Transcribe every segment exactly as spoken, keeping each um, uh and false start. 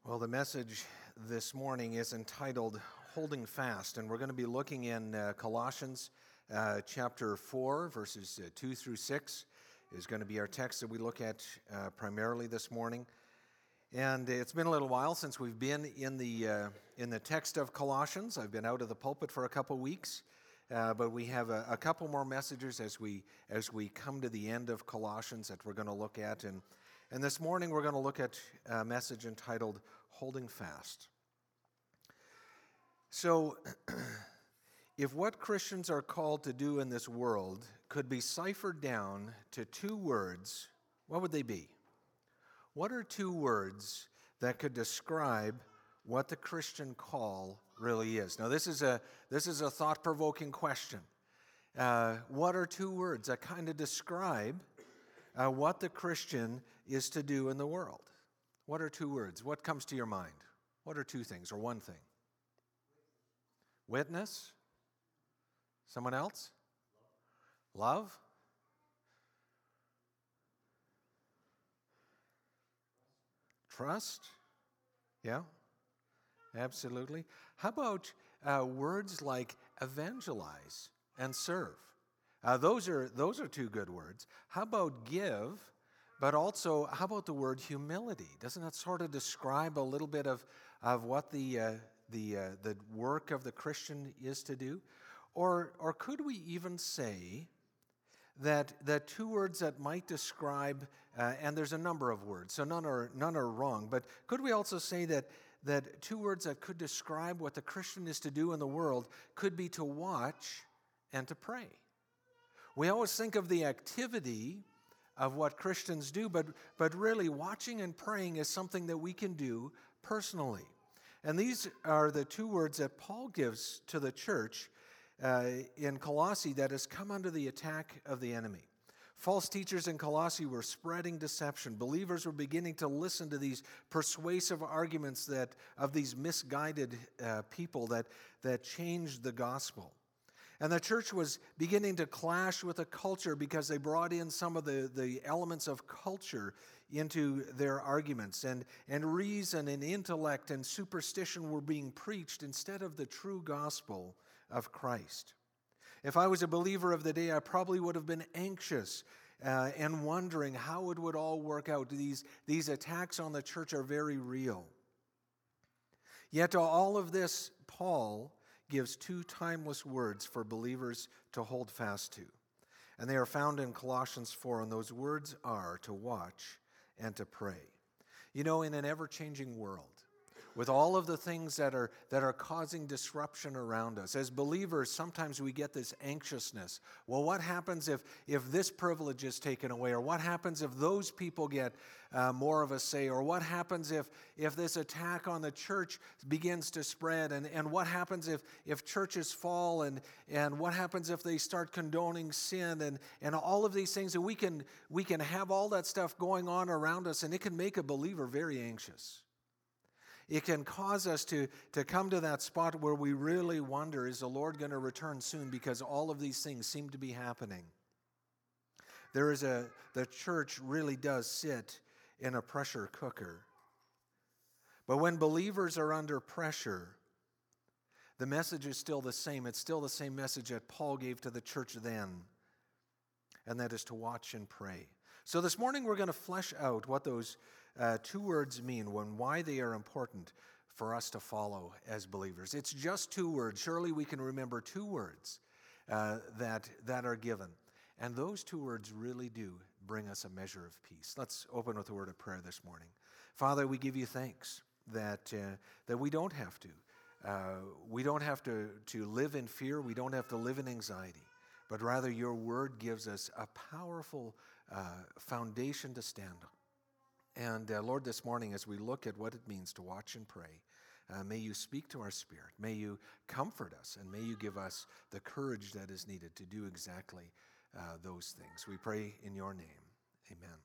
Well, the message this morning is entitled Holding Fast, and we're going to be looking in uh, Colossians uh, chapter four, verses uh, two through six is going to be our text that we look at uh, primarily this morning. And it's been a little while since we've been in the uh, in the text of Colossians. I've been out of the pulpit for a couple weeks, uh, but we have a, a couple more messages as we as we come to the end of Colossians that we're going to look at. And And this morning we're going to look at a message entitled Holding Fast. So, if what Christians are called to do in this world could be ciphered down to two words, what would they be? What are two words that could describe what the Christian call really is? Now, this is a this is a thought-provoking question. Uh, what are two words that kind of describe Uh, what the Christian is to do in the world? What are two words? What comes to your mind? What are two things or one thing? Witness? Someone else? Love? Trust? Yeah, absolutely. How about uh, words like evangelize and serve? Uh, those are those are two good words. How about give, but also how about the word humility? Doesn't that sort of describe a little bit of, of what the uh, the uh, the work of the Christian is to do? Or or could we even say that that two words that might describe, uh, and there's a number of words, so none are none are wrong, but could we also say that that two words that could describe what the Christian is to do in the world could be to watch and to pray? We always think of the activity of what Christians do, but, but really watching and praying is something that we can do personally. And these are the two words that Paul gives to the church uh, in Colossae that has come under the attack of the enemy. False teachers in Colossae were spreading deception. Believers were beginning to listen to these persuasive arguments that of these misguided uh, people that, that changed the gospel. And the church was beginning to clash with the culture because they brought in some of the, the elements of culture into their arguments. And, and reason and intellect and superstition were being preached instead of the true gospel of Christ. If I was a believer of the day, I probably would have been anxious uh, and wondering how it would all work out. These, these attacks on the church are very real. Yet to all of this, Paul gives two timeless words for believers to hold fast to. And they are found in Colossians four, and those words are to watch and to pray. You know, in an ever-changing world, with all of the things that are that are causing disruption around us, as believers, sometimes we get this anxiousness. Well, what happens if, if this privilege is taken away? Or what happens if those people get uh, more of a say? Or what happens if, if this attack on the church begins to spread? And, and what happens if, if churches fall? And, and what happens if they start condoning sin? And, and all of these things, and we can, we can have all that stuff going on around us, and it can make a believer very anxious. It can cause us to, to come to that spot where we really wonder, is the Lord going to return soon? Because all of these things seem to be happening. There is a, the church really does sit in a pressure cooker. But when believers are under pressure, the message is still the same. It's still the same message that Paul gave to the church then, and that is to watch and pray. So this morning we're going to flesh out what those uh, two words mean and why they are important for us to follow as believers. It's just two words. Surely we can remember two words uh, that, that are given. And those two words really do bring us a measure of peace. Let's open with a word of prayer this morning. Father, we give you thanks that, uh, that we don't have to. Uh, we don't have to, to live in fear. We don't have to live in anxiety. But rather your word gives us a powerful uh, foundation to stand on. And uh, Lord, this morning as we look at what it means to watch and pray, uh, may you speak to our spirit. May you comfort us, and may you give us the courage that is needed to do exactly uh, those things. We pray in your name. Amen.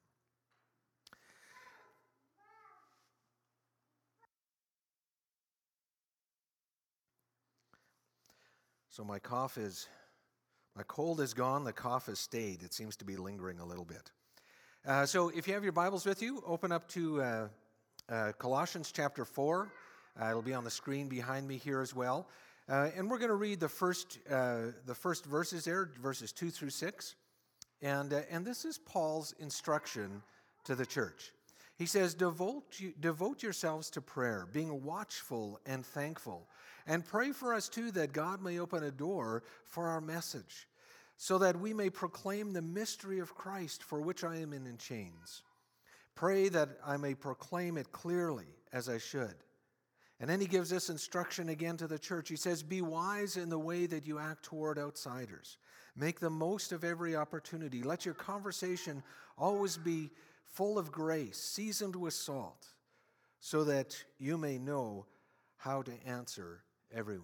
So my cough is... My cold is gone, the cough has stayed. It seems to be lingering a little bit. Uh, so if you have your Bibles with you, open up to uh, uh, Colossians chapter four. Uh, it'll be on the screen behind me here as well. Uh, and we're going to read the first uh, the first verses there, verses two through six. And, uh, and this is Paul's instruction to the church. He says, devote, you, devote yourselves to prayer, being watchful and thankful. And pray for us too, that God may open a door for our message, so that we may proclaim the mystery of Christ, for which I am in chains. Pray that I may proclaim it clearly as I should. And then he gives this instruction again to the church. He says, be wise in the way that you act toward outsiders. Make the most of every opportunity. Let your conversation always be full of grace, seasoned with salt, so that you may know how to answer everyone.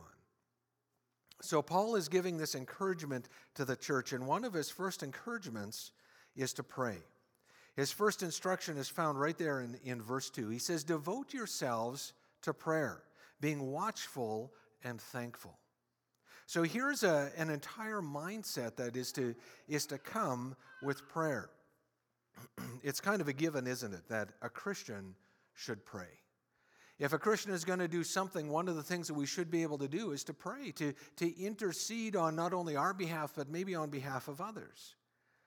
So Paul is giving this encouragement to the church, and one of his first encouragements is to pray. His first instruction is found right there in, in verse two. He says, devote yourselves to prayer, being watchful and thankful. So here's a, an entire mindset that is to, is to come with prayer. It's kind of a given, isn't it, that a Christian should pray. If a Christian is going to do something, one of the things that we should be able to do is to pray, to, to intercede on not only our behalf, but maybe on behalf of others.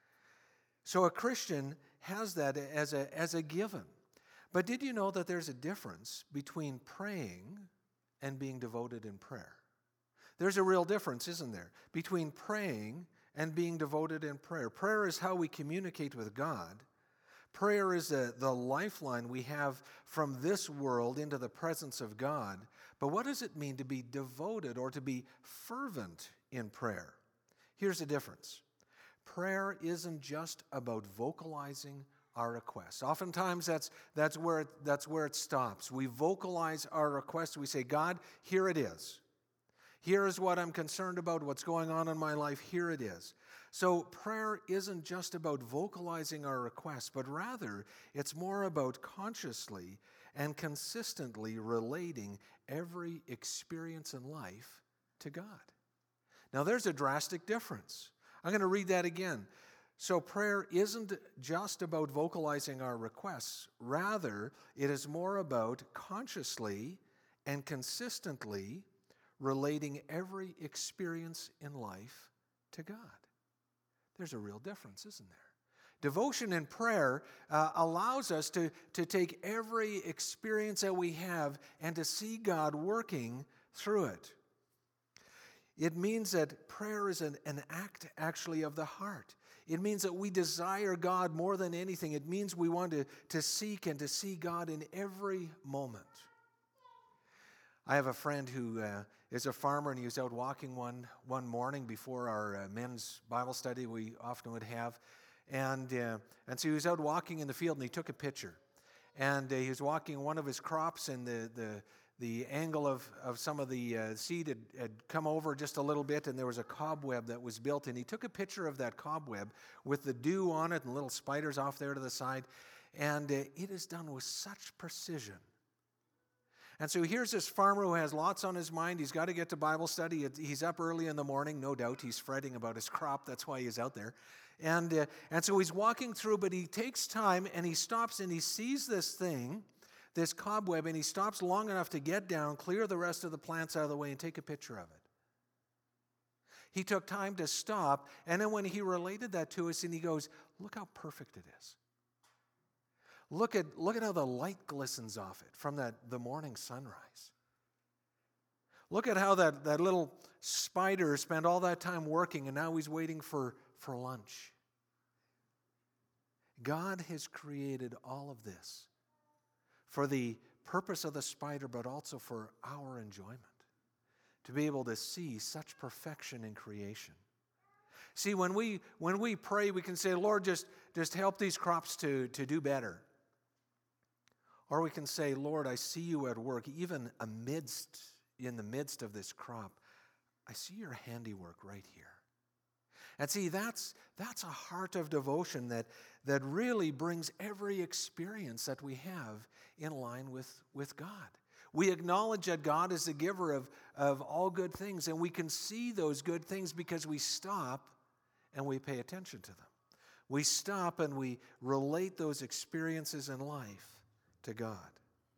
So a Christian has that as a, as a given. But did you know that there's a difference between praying and being devoted in prayer? There's a real difference, isn't there, between praying and being devoted in prayer. Prayer is how we communicate with God. Prayer is the, the lifeline we have from this world into the presence of God. But what does it mean to be devoted or to be fervent in prayer? Here's the difference. Prayer isn't just about vocalizing our requests. Oftentimes that's, that's, where it, that's where it stops. We vocalize our request. We say, God, here it is. Here is what I'm concerned about, what's going on in my life. Here it is. So prayer isn't just about vocalizing our requests, but rather it's more about consciously and consistently relating every experience in life to God. Now there's a drastic difference. I'm going to read that again. So prayer isn't just about vocalizing our requests. Rather, it is more about consciously and consistently relating every experience in life to God. There's a real difference, isn't there? Devotion and prayer uh, allows us to, to take every experience that we have and to see God working through it. It means that prayer is an, an act actually of the heart. It means that we desire God more than anything. It means we want to, to seek and to see God in every moment. I have a friend who uh, is a farmer, and he was out walking one, one morning before our uh, men's Bible study we often would have. And, uh, and so he was out walking in the field, and he took a picture. And uh, he was walking one of his crops, and the, the, the angle of, of some of the uh, seed had, had come over just a little bit, and there was a cobweb that was built. And he took a picture of that cobweb with the dew on it and little spiders off there to the side. And uh, it is done with such precision. And so here's this farmer who has lots on his mind. He's got to get to Bible study. He's up early in the morning, no doubt. He's fretting about his crop. That's why he's out there. And, uh, and so he's walking through, but he takes time, and he stops, and he sees this thing, this cobweb, and he stops long enough to get down, clear the rest of the plants out of the way, and take a picture of it. He took time to stop, and then when he related that to us, and he goes, look how perfect it is. Look at, look at how the light glistens off it from that the morning sunrise. Look at how that, that little spider spent all that time working, and now he's waiting for, for lunch. God has created all of this for the purpose of the spider, but also for our enjoyment, to be able to see such perfection in creation. See, when we when we pray, we can say, Lord, just, just help these crops to, to do better. Or we can say, Lord, I see you at work, even amidst, in the midst of this crop. I see your handiwork right here. And see, that's, that's a heart of devotion that, that really brings every experience that we have in line with, with God. We acknowledge that God is the giver of, of all good things, and we can see those good things because we stop and we pay attention to them. We stop and we relate those experiences in life to God.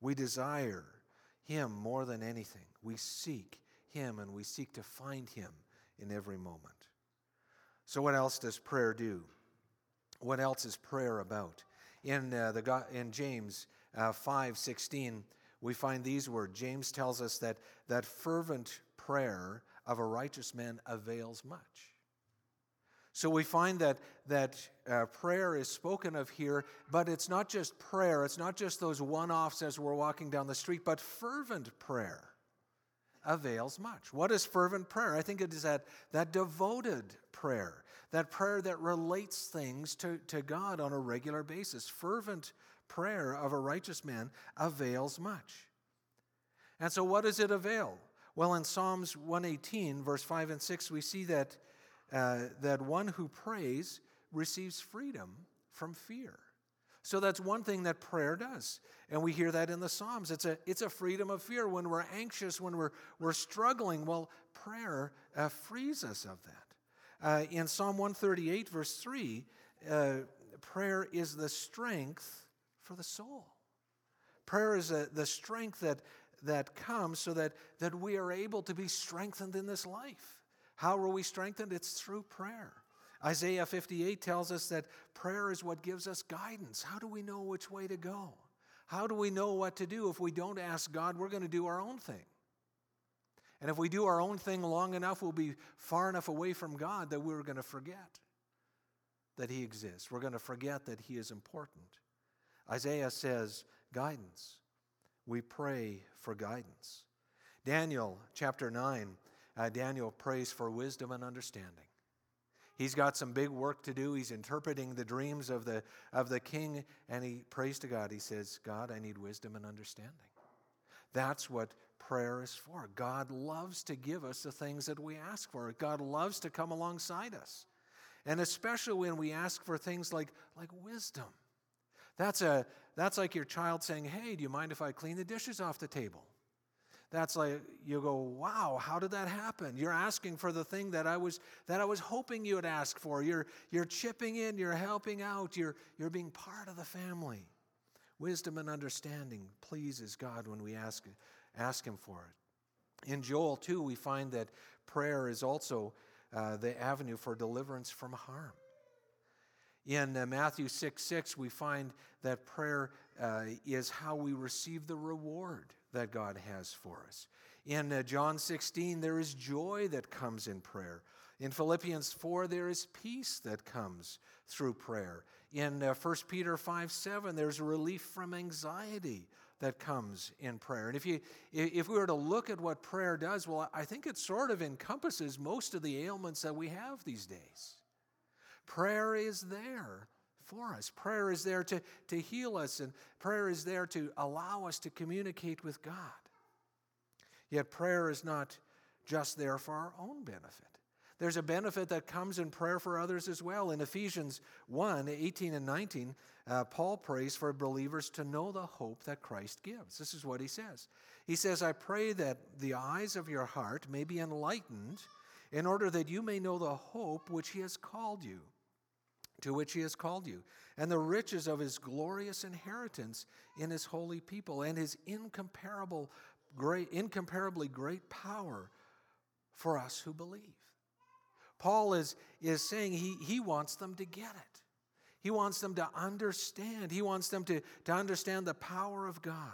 We desire Him more than anything. We seek Him, and we seek to find Him in every moment. So what else does prayer do? What else is prayer about? In uh, the in James uh, five sixteen, we find these words. James tells us that that fervent prayer of a righteous man avails much. So we find that that uh, prayer is spoken of here, but it's not just prayer. It's not just those one-offs as we're walking down the street, but fervent prayer avails much. What is fervent prayer? I think it is that, that devoted prayer, that prayer that relates things to, to God on a regular basis. Fervent prayer of a righteous man avails much. And so what does it avail? Well, in Psalms one eighteen, verse five and six, we see that, uh, that one who prays receives freedom from fear. So that's one thing that prayer does. And we hear that in the Psalms. It's a, it's a freedom of fear. When we're anxious, when we're, we're struggling, well, prayer uh, frees us of that. Uh, in Psalm one thirty-eight, verse three, uh, prayer is the strength for the soul. Prayer is a, the strength that, that comes so that, that we are able to be strengthened in this life. How are we strengthened? It's through prayer. Isaiah fifty-eight tells us that prayer is what gives us guidance. How do we know which way to go? How do we know what to do? If we don't ask God, we're going to do our own thing. And if we do our own thing long enough, we'll be far enough away from God that we're going to forget that He exists. We're going to forget that He is important. Isaiah says, guidance. We pray for guidance. Daniel chapter nine, uh, Daniel prays for wisdom and understanding. He's got some big work to do. He's interpreting the dreams of the, of the king, and he prays to God. He says, God, I need wisdom and understanding. That's what prayer is for. God loves to give us the things that we ask for. God loves to come alongside us. And especially when we ask for things like, like wisdom. That's, a, that's like your child saying, hey, do you mind if I clean the dishes off the table? That's like, you go, wow, how did that happen? You're asking for the thing that I was that I was hoping you would ask for. You're, you're chipping in, you're helping out, you're, you're being part of the family. Wisdom and understanding pleases God when we ask, ask Him for it. In Joel two, we find that prayer is also uh, the avenue for deliverance from harm. In uh, Matthew six six, we find that prayer uh, is how we receive the reward that God has for us. In uh, John sixteen, there is joy that comes in prayer. In Philippians four, there is peace that comes through prayer. In uh, First Peter five seven, there's relief from anxiety that comes in prayer. And if you, if we were to look at what prayer does, well, I think it sort of encompasses most of the ailments that we have these days. Prayer is there for us. Prayer is there to, to heal us, and prayer is there to allow us to communicate with God. Yet prayer is not just there for our own benefit. There's a benefit that comes in prayer for others as well. In Ephesians one, eighteen and nineteen, uh, Paul prays for believers to know the hope that Christ gives. This is what he says. He says, I pray that the eyes of your heart may be enlightened in order that you may know the hope which he has called you, to which he has called you, and the riches of his glorious inheritance in his holy people, and his incomparable great, incomparably great power for us who believe. Paul is, is saying he, he wants them to get it. He wants them to understand. He wants them to, to understand the power of God.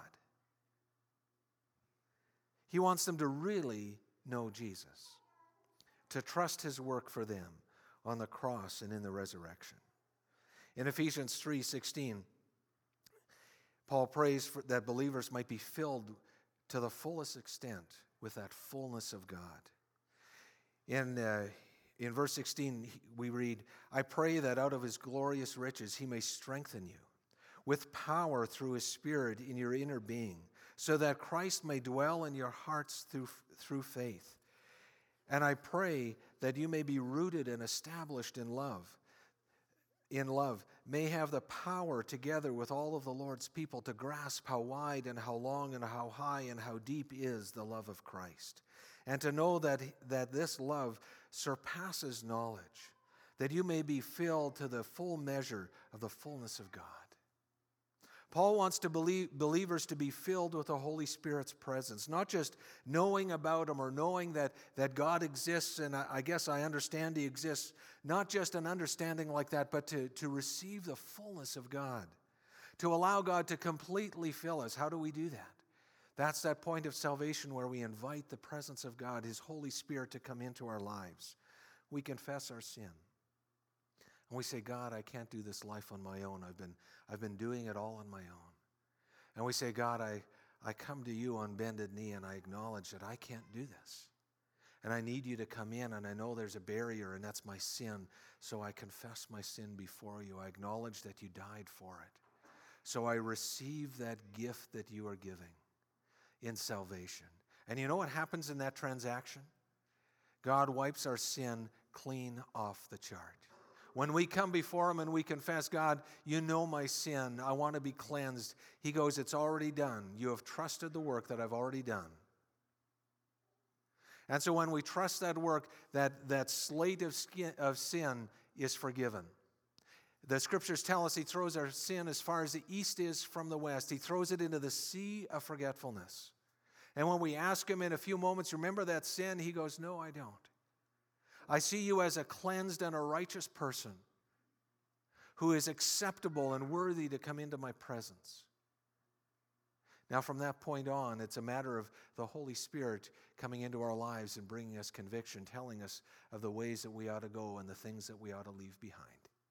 He wants them to really know Jesus, to trust his work for them on the cross and in the resurrection. In Ephesians three sixteen, Paul prays for, that believers might be filled to the fullest extent with that fullness of God. In, uh, in verse sixteen, we read, I pray that out of his glorious riches he may strengthen you with power through his Spirit in your inner being, so that Christ may dwell in your hearts through, through faith. And I pray that you may be rooted and established in love, in love, may have the power together with all of the Lord's people to grasp how wide and how long and how high and how deep is the love of Christ, and to know that, that this love surpasses knowledge, that you may be filled to the full measure of the fullness of God. Paul wants to believe, believers to be filled with the Holy Spirit's presence, not just knowing about Him or knowing that, that God exists, and I, I guess I understand He exists, not just an understanding like that, but to, to receive the fullness of God, to allow God to completely fill us. How do we do that? That's that point of salvation where we invite the presence of God, His Holy Spirit, to come into our lives. We confess our sin. And we say, God, I can't do this life on my own. I've been, I've been doing it all on my own. And we say, God, I, I come to you on bended knee and I acknowledge that I can't do this. And I need you to come in, and I know there's a barrier, and that's my sin. So I confess my sin before you. I acknowledge that you died for it. So I receive that gift that you are giving in salvation. And you know what happens in that transaction? God wipes our sin clean off the chart. When we come before Him and we confess, God, you know my sin. I want to be cleansed. He goes, it's already done. You have trusted the work that I've already done. And so when we trust that work, that, that slate of, skin, of sin is forgiven. The Scriptures tell us He throws our sin as far as the east is from the west. He throws it into the sea of forgetfulness. And when we ask Him in a few moments, remember that sin? He goes, no, I don't. I see you as a cleansed and a righteous person who is acceptable and worthy to come into my presence. Now, from that point on, it's a matter of the Holy Spirit coming into our lives and bringing us conviction, telling us of the ways that we ought to go and the things that we ought to leave behind.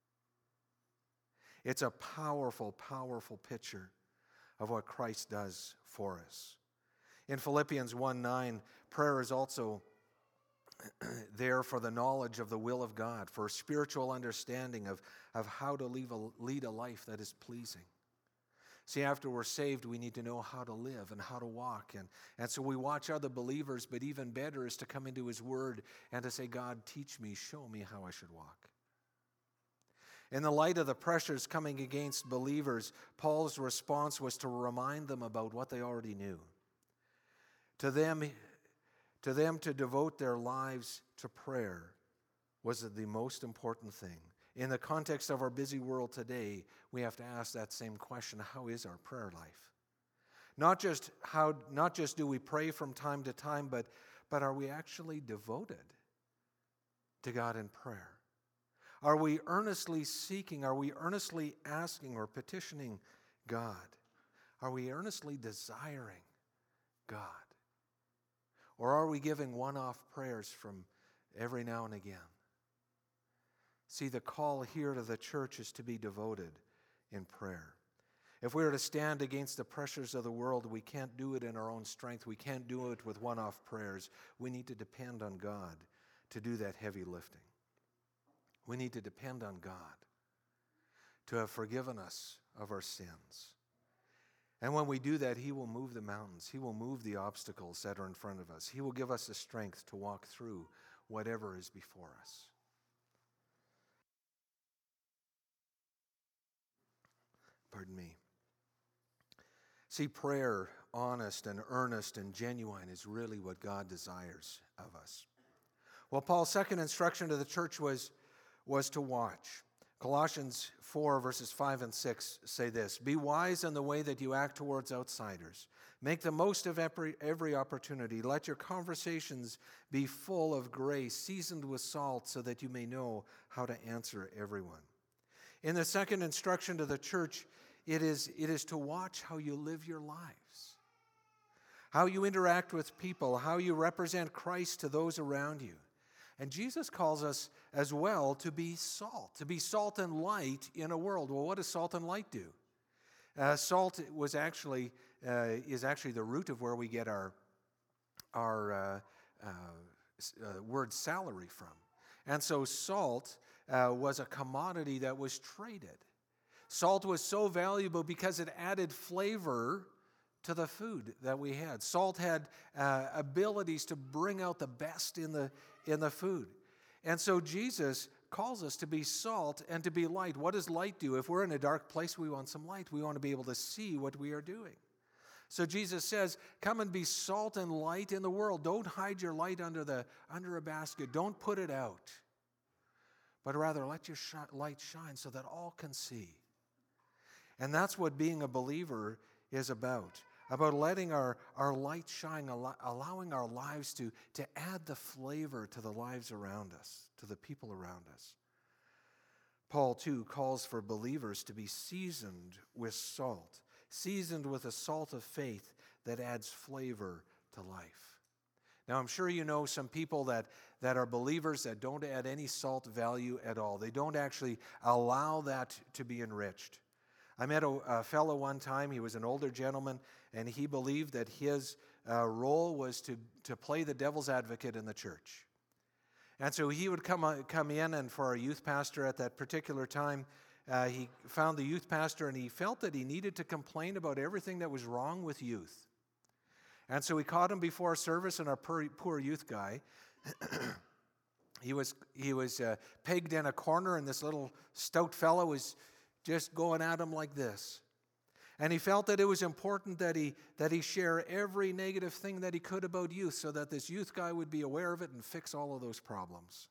It's a powerful, powerful picture of what Christ does for us. In Philippians one nine, prayer is also there for the knowledge of the will of God, for spiritual understanding of, of how to lead a, lead a life that is pleasing. See, after we're saved, we need to know how to live and how to walk. And, and so we watch other believers, but even better is to come into His Word and to say, God, teach me, show me how I should walk. In the light of the pressures coming against believers, Paul's response was to remind them about what they already knew. To them, to them to devote their lives to prayer was the most important thing. In the context of our busy world today, we have to ask that same question: how is our prayer life? Not just how, not just do we pray from time to time, but, but are we actually devoted to God in prayer? Are we earnestly seeking, are we earnestly asking or petitioning God? Are we earnestly desiring God? Or are we giving one-off prayers from every now and again? See, the call here to the church is to be devoted in prayer. If we are to stand against the pressures of the world, we can't do it in our own strength. We can't do it with one-off prayers. We need to depend on God to do that heavy lifting. We need to depend on God to have forgiven us of our sins. And when we do that, He will move the mountains. He will move the obstacles that are in front of us. He will give us the strength to walk through whatever is before us. Pardon me. See, prayer, honest and earnest and genuine, is really what God desires of us. Well, Paul's second instruction to the church was, was to watch. Colossians four, verses five and six say this: be wise in the way that you act towards outsiders. Make the most of every, every opportunity. Let your conversations be full of grace, seasoned with salt, so that you may know how to answer everyone. In the second instruction to the church, it is, it is to watch how you live your lives, how you interact with people, how you represent Christ to those around you. And Jesus calls us as well to be salt, to be salt and light in a world. Well, what does salt and light do? Uh, salt was actually uh, is actually the root of where we get our our uh, uh, uh, word salary from. And so salt uh, was a commodity that was traded. Salt was so valuable because it added flavor to the food that we had. Salt had uh, abilities to bring out the best in the in the food. And so Jesus calls us to be salt and to be light. What does light do? If we're in a dark place, we want some light. We want to be able to see what we are doing. So Jesus says, come and be salt and light in the world. Don't hide your light under the under a basket. Don't put it out. But rather let your sh- light shine so that all can see. And that's what being a believer is about, about letting our, our light shine, allowing our lives to, to add the flavor to the lives around us, to the people around us. Paul, too, calls for believers to be seasoned with salt, seasoned with the salt of faith that adds flavor to life. Now, I'm sure you know some people that, that are believers that don't add any salt value at all. They don't actually allow that to be enriched. I met a, a fellow one time. He was an older gentleman, and he believed that his uh, role was to, to play the devil's advocate in the church. And so he would come, uh, come in, and for our youth pastor at that particular time, uh, he found the youth pastor, and he felt that he needed to complain about everything that was wrong with youth. And so we caught him before service, and our poor, poor youth guy, he was he was uh, pegged in a corner, and this little stout fellow was just going at him like this. And he felt that it was important that he that he share every negative thing that he could about youth, so that this youth guy would be aware of it and fix all of those problems.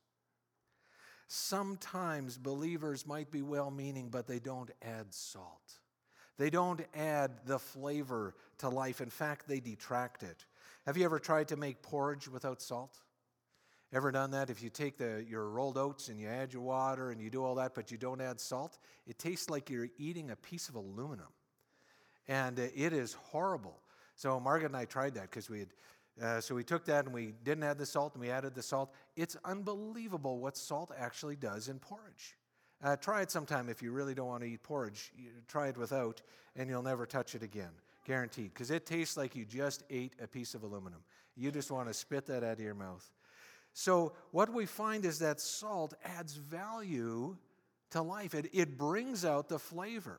Sometimes believers might be well-meaning, but they don't add salt. They don't add the flavor to life. In fact, they detract it. Have you ever tried to make porridge without salt? Ever done that? If you take the your rolled oats and you add your water and you do all that, but you don't add salt, it tastes like you're eating a piece of aluminum. And it is horrible. So Margaret and I tried that because we had, uh, so we took that and we didn't add the salt and we added the salt. It's unbelievable what salt actually does in porridge. Uh, try it sometime if you really don't want to eat porridge. You try it without, and you'll never touch it again, guaranteed, because it tastes like you just ate a piece of aluminum. You just want to spit that out of your mouth. So what we find is that salt adds value to life. It, it brings out the flavor.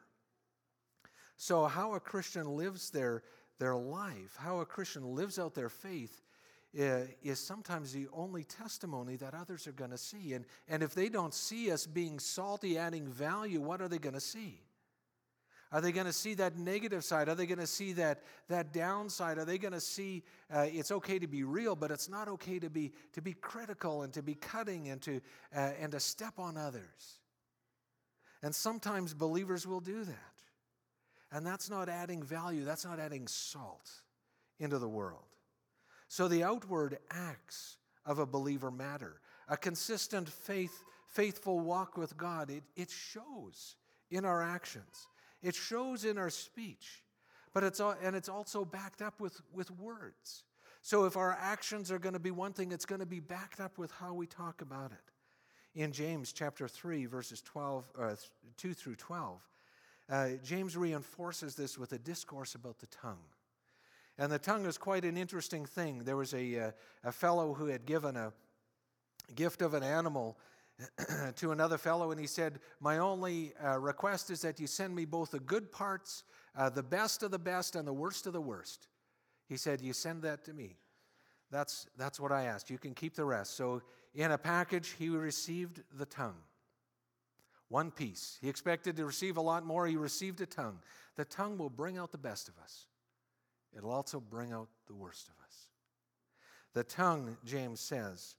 So how a Christian lives their, their life, how a Christian lives out their faith, is sometimes the only testimony that others are going to see. And, and if they don't see us being salty, adding value, what are they going to see? Are they going to see that negative side? Are they going to see that, that downside? Are they going to see uh, it's okay to be real, but it's not okay to be, to be critical and to be cutting and to, uh, and to step on others? And sometimes believers will do that. And that's not adding value. That's not adding salt into the world. So the outward acts of a believer matter. A consistent faith, faithful walk with God, it, it shows in our actions. It shows in our speech. But it's and it's also backed up with, with words. So if our actions are going to be one thing, it's going to be backed up with how we talk about it. In James chapter three, verses twelve, uh, two through twelve, uh, James reinforces this with a discourse about the tongue. And the tongue is quite an interesting thing. There was a, uh, a fellow who had given a gift of an animal to another fellow, and he said, my only uh, request is that you send me both the good parts, uh, the best of the best, and the worst of the worst. He said, you send that to me. That's, that's what I asked. You can keep the rest. So in a package, he received the tongue. One piece. He expected to receive a lot more. He received a tongue. The tongue will bring out the best of us. It'll also bring out the worst of us. The tongue, James says,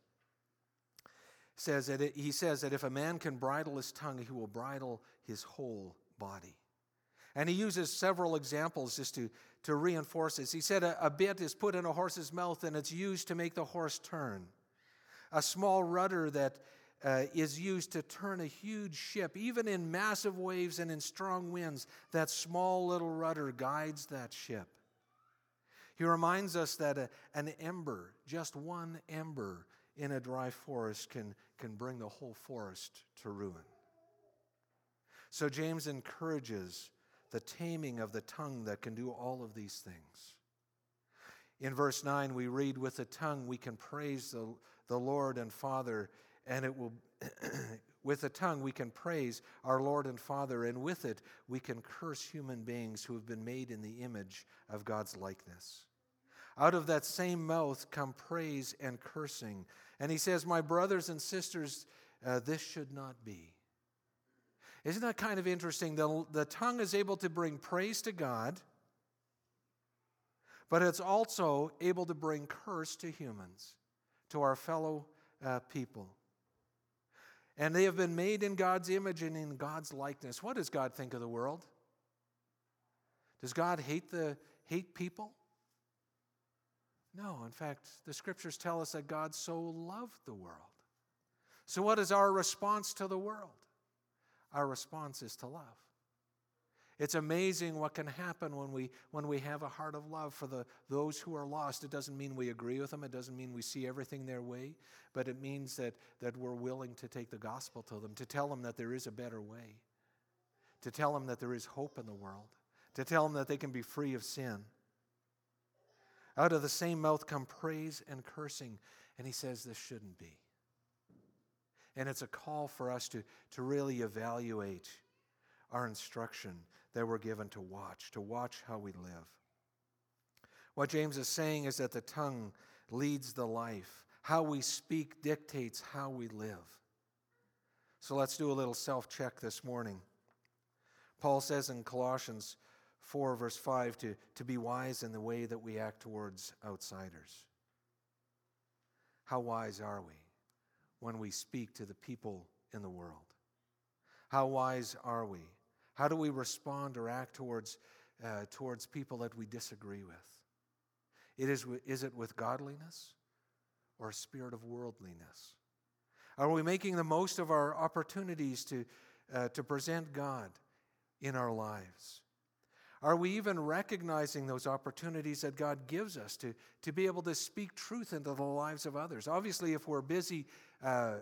says that it, he says that if a man can bridle his tongue, he will bridle his whole body. And he uses several examples just to, to reinforce this. He said a, a bit is put in a horse's mouth and it's used to make the horse turn. A small rudder that uh, is used to turn a huge ship. Even in massive waves and in strong winds, that small little rudder guides that ship. He reminds us that a, an ember, just one ember in a dry forest can, can bring the whole forest to ruin. So James encourages the taming of the tongue that can do all of these things. In verse nine, we read, with the tongue we can praise the, the Lord and Father, and it will, with the tongue we can praise our Lord and Father, and with it we can curse human beings who have been made in the image of God's likeness. Out of that same mouth come praise and cursing. And he says, my brothers and sisters, uh, this should not be. Isn't that kind of interesting? The, the tongue is able to bring praise to God, but it's also able to bring curse to humans, to our fellow uh, people. And they have been made in God's image and in God's likeness. What does God think of the world? Does God hate the hate people? No, in fact, the scriptures tell us that God so loved the world. So what is our response to the world? Our response is to love. It's amazing what can happen when we when we have a heart of love for the those who are lost. It doesn't mean we agree with them. It doesn't mean we see everything their way. But it means that, that we're willing to take the gospel to them, to tell them that there is a better way, to tell them that there is hope in the world, to tell them that they can be free of sin. Out of the same mouth come praise and cursing. And he says this shouldn't be. And it's a call for us to, to really evaluate our instruction that we're given to watch, to watch how we live. What James is saying is that the tongue leads the life. How we speak dictates how we live. So let's do a little self-check this morning. Paul says in Colossians four, verse five, to, to be wise in the way that we act towards outsiders. How wise are we when we speak to the people in the world? How wise are we? How do we respond or act towards, uh, towards people that we disagree with? It is, is it with godliness or a spirit of worldliness? Are we making the most of our opportunities to, uh, to present God in our lives? Are we even recognizing those opportunities that God gives us to, to be able to speak truth into the lives of others? Obviously, if we're busy uh,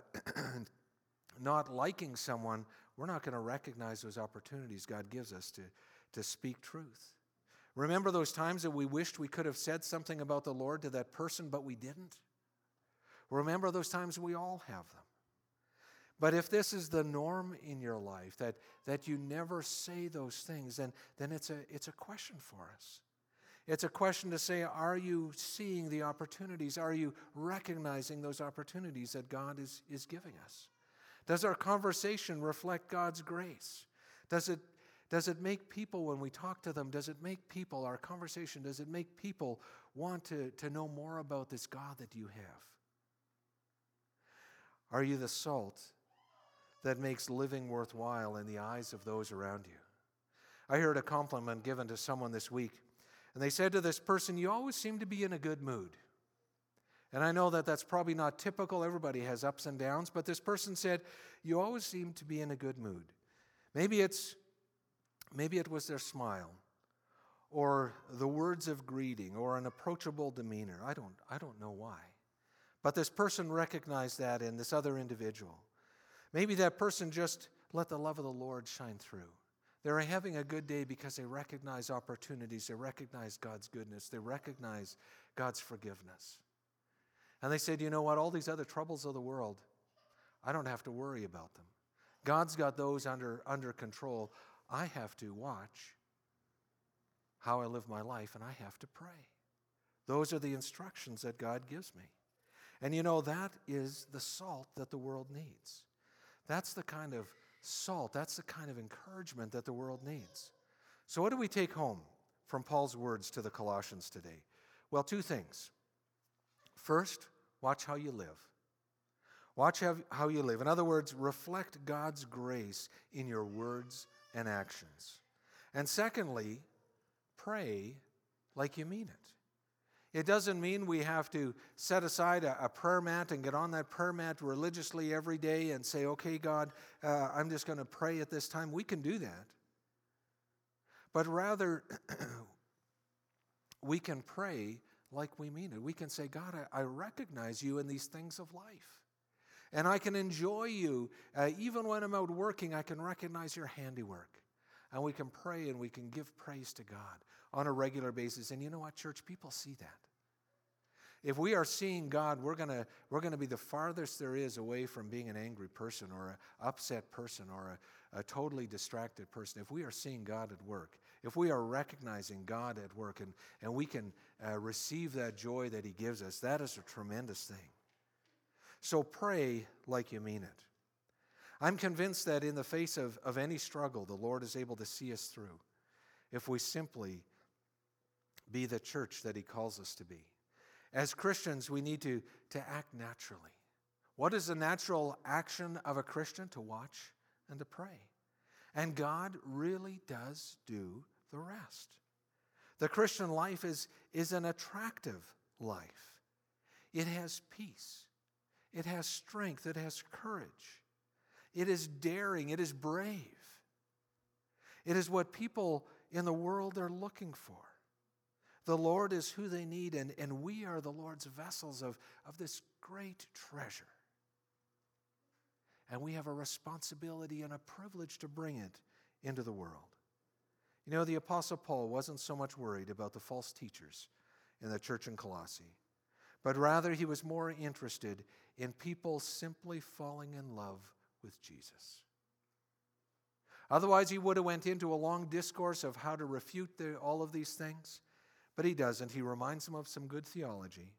not liking someone, we're not going to recognize those opportunities God gives us to, to speak truth. Remember those times that we wished we could have said something about the Lord to that person, but we didn't? Remember those times. We all have them. But if this is the norm in your life, that, that you never say those things, then, then it's a, it's a question for us. It's a question to say, are you seeing the opportunities? Are you recognizing those opportunities that God is, is giving us? Does our conversation reflect God's grace? Does it, does it make people, when we talk to them, does it make people, our conversation, does it make people want to, to know more about this God that you have? Are you the salt that makes living worthwhile in the eyes of those around you? I heard a compliment given to someone this week, and they said to this person, "You always seem to be in a good mood." And I know that that's probably not typical. Everybody has ups and downs, but this person said, "You always seem to be in a good mood." Maybe it's, maybe it was their smile, or the words of greeting, or an approachable demeanor. I don't, I don't know why. But this person recognized that in this other individual. Maybe that person just let the love of the Lord shine through. They're having a good day because they recognize opportunities. They recognize God's goodness. They recognize God's forgiveness. And they said, you know what, all these other troubles of the world, I don't have to worry about them. God's got those under, under control. I have to watch how I live my life, and I have to pray. Those are the instructions that God gives me. And you know, that is the salt that the world needs. That's the kind of salt, that's the kind of encouragement that the world needs. So what do we take home from Paul's words to the Colossians today? Well, two things. First, watch how you live. Watch how you live. In other words, reflect God's grace in your words and actions. And secondly, pray like you mean it. It doesn't mean we have to set aside a, a prayer mat and get on that prayer mat religiously every day and say, okay, God, uh, I'm just going to pray at this time. We can do that. But rather, we can pray like we mean it. We can say, God, I, I recognize you in these things of life. And I can enjoy you. Uh, even when I'm out working, I can recognize your handiwork. And we can pray and we can give praise to God on a regular basis. And you know what, church? People see that. If we are seeing God, we're going to we're going to be the farthest there is away from being an angry person or an upset person or a, a totally distracted person. If we are seeing God at work, if we are recognizing God at work and, and we can uh, receive that joy that he gives us, that is a tremendous thing. So pray like you mean it. I'm convinced that in the face of, of any struggle, the Lord is able to see us through if we simply be the church that he calls us to be. As Christians, we need to, to act naturally. What is the natural action of a Christian? To watch and to pray. And God really does do the rest. The Christian life is, is an attractive life. It has peace. It has strength. It has courage. It is daring. It is brave. It is what people in the world are looking for. The Lord is who they need, and, and we are the Lord's vessels of, of this great treasure. And we have a responsibility and a privilege to bring it into the world. You know, the Apostle Paul wasn't so much worried about the false teachers in the church in Colossae, but rather he was more interested in people simply falling in love with Jesus. Otherwise, he would have went into a long discourse of how to refute the, all of these things, but he doesn't. He reminds them of some good theology.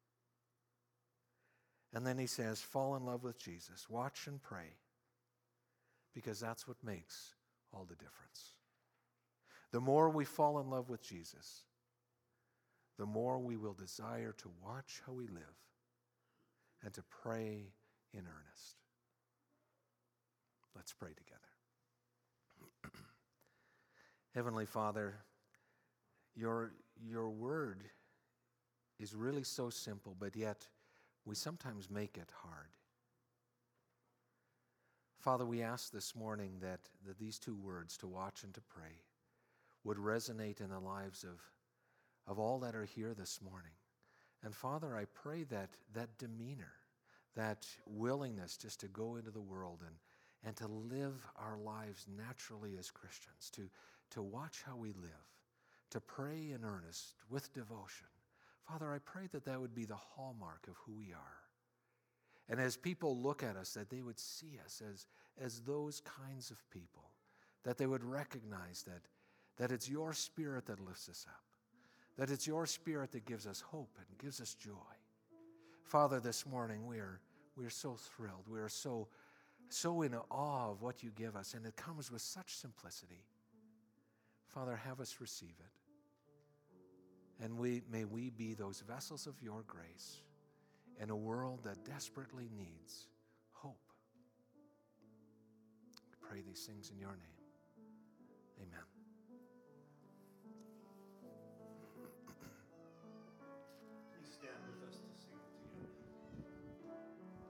And then he says, fall in love with Jesus. Watch and pray, because that's what makes all the difference. The more we fall in love with Jesus, the more we will desire to watch how we live and to pray in earnest. Let's pray together. Heavenly Father, your, your word is really so simple, but yet we sometimes make it hard. Father, we ask this morning that, that these two words, to watch and to pray, would resonate in the lives of, of all that are here this morning. And Father, I pray that that demeanor, that willingness just to go into the world and, and to live our lives naturally as Christians, to, to watch how we live, to pray in earnest with devotion. Father, I pray that that would be the hallmark of who we are. And as people look at us, that they would see us as, as those kinds of people, that they would recognize that, that it's your Spirit that lifts us up, that it's your Spirit that gives us hope and gives us joy. Father, this morning we are, we are so thrilled. We are so, so in awe of what you give us, and it comes with such simplicity. Father, have us receive it. And we, may we be those vessels of your grace in a world that desperately needs hope. We pray these things in your name. Amen. Please stand with us to sing together.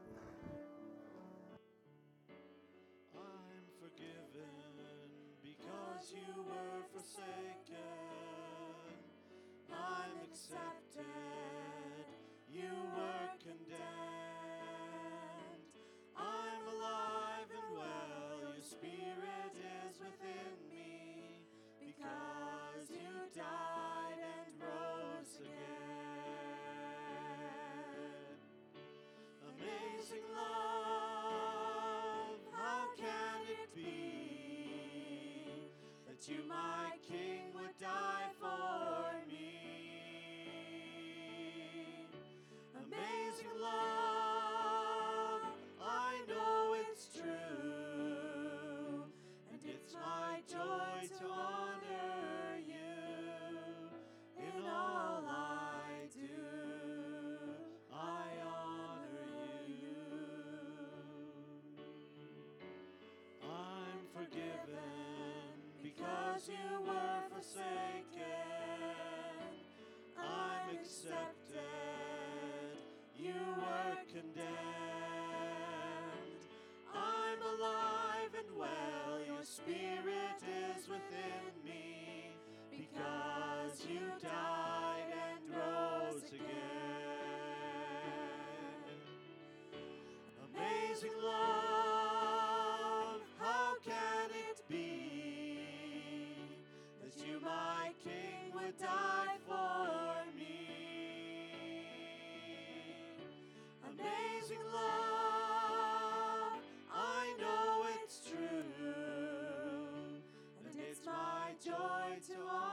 I'm forgiven because you were forsaken. I'm accepted, you were condemned. I'm alive and well, your Spirit is within me, because you died and rose again. Amazing love, how can it be that you, my King, would die for me? Amazing love, I know it's true, and it's my joy to honor you in all I do. I honor you. I'm forgiven because you were forsaken. I'm accepted, you were condemned. I'm alive and well, your Spirit is within me, because you died and rose again. Amazing love, how can it be that you, my King, would die for me? Amazing love, I know it's true, and it's my joy to honor